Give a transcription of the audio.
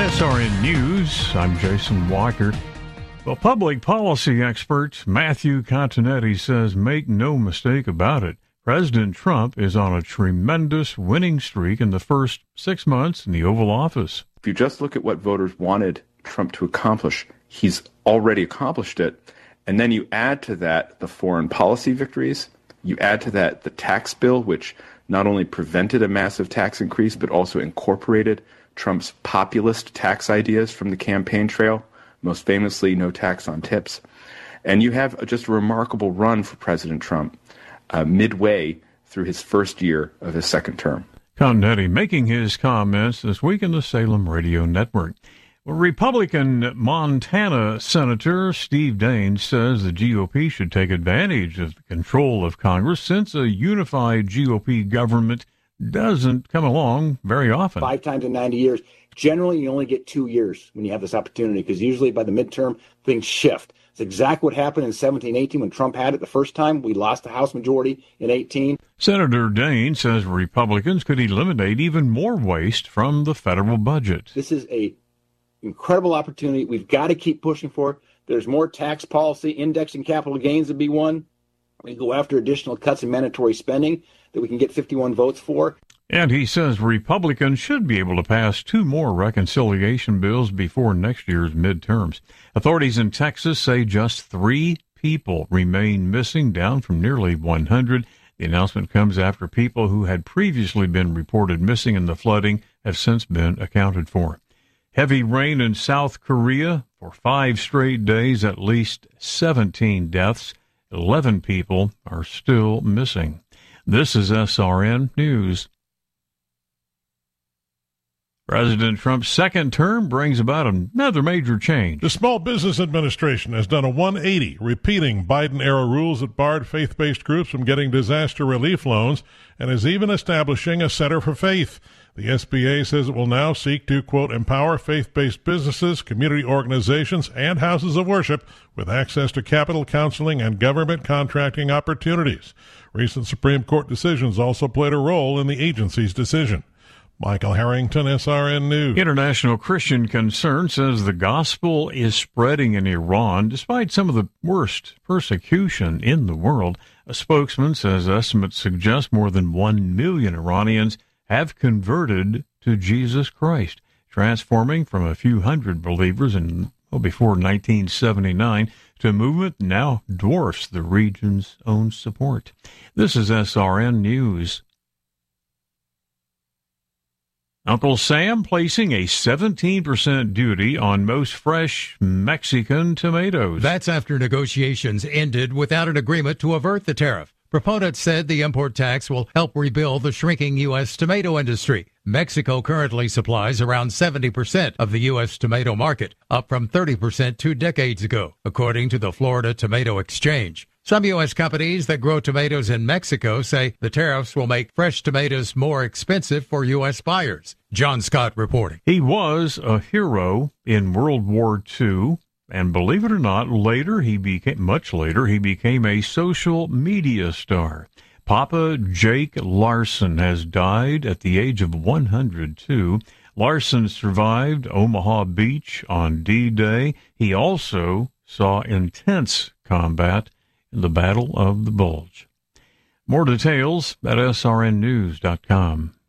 SRN News, I'm Jason Walker. Well, public policy expert Matthew Continetti says make no mistake about it. President Trump is on a tremendous winning streak in the first 6 months in the Oval Office. If you just look at what voters wanted Trump to accomplish, he's already accomplished it. And then you add to that the foreign policy victories. You add to that the tax bill, which not only prevented a massive tax increase, but also incorporated Trump's populist tax ideas from the campaign trail, most famously no tax on tips. And you have just a remarkable run for President Trump midway through his first year of his second term. Continetti making his comments this week in the Salem Radio Network. Well, Republican Montana Senator Steve Daines says the GOP should take advantage of the control of Congress since a unified GOP government doesn't come along very often. 5 times in 90 years. Generally, you only get 2 years when you have this opportunity because usually by the midterm, things shift. It's exactly what happened in 17-18 when Trump had it the first time. We lost the House majority in 18. Senator Daines says Republicans could eliminate even more waste from the federal budget. This is an incredible opportunity. We've got to keep pushing for it. There's more tax policy, indexing capital gains to be one. We go after additional cuts in mandatory spending that we can get 51 votes for. And he says Republicans should be able to pass 2 more reconciliation bills before next year's midterms. Authorities in Texas say just 3 people remain missing, down from nearly 100. The announcement comes after people who had previously been reported missing in the flooding have since been accounted for. Heavy rain in South Korea for 5 straight days, at least 17 deaths. 11 people are still missing. This is SRN News. President Trump's second term brings about another major change. The Small Business Administration has done a 180, repeating Biden-era rules that barred faith-based groups from getting disaster relief loans, and is even establishing a Center for Faith. The SBA says it will now seek to, quote, empower faith-based businesses, community organizations, and houses of worship with access to capital counseling and government contracting opportunities. Recent Supreme Court decisions also played a role in the agency's decision. Michael Harrington, SRN News. International Christian Concern says the gospel is spreading in Iran despite some of the worst persecution in the world. A spokesman says estimates suggest more than 1 million Iranians have converted to Jesus Christ, transforming from a few hundred believers before 1979 to a movement that now dwarfs the region's own support. This is SRN News. Uncle Sam placing a 17% duty on most fresh Mexican tomatoes. That's after negotiations ended without an agreement to avert the tariff. Proponents said the import tax will help rebuild the shrinking U.S. tomato industry. Mexico currently supplies around 70% of the U.S. tomato market, up from 30% 2 decades ago, according to the Florida Tomato Exchange. Some U.S. companies that grow tomatoes in Mexico say the tariffs will make fresh tomatoes more expensive for U.S. buyers. John Scott reporting. He was a hero in World War II, and believe it or not, much later, he became a social media star. Papa Jake Larson has died at the age of 102. Larson survived Omaha Beach on D-Day. He also saw intense combat in the Battle of the Bulge. More details at srnnews.com.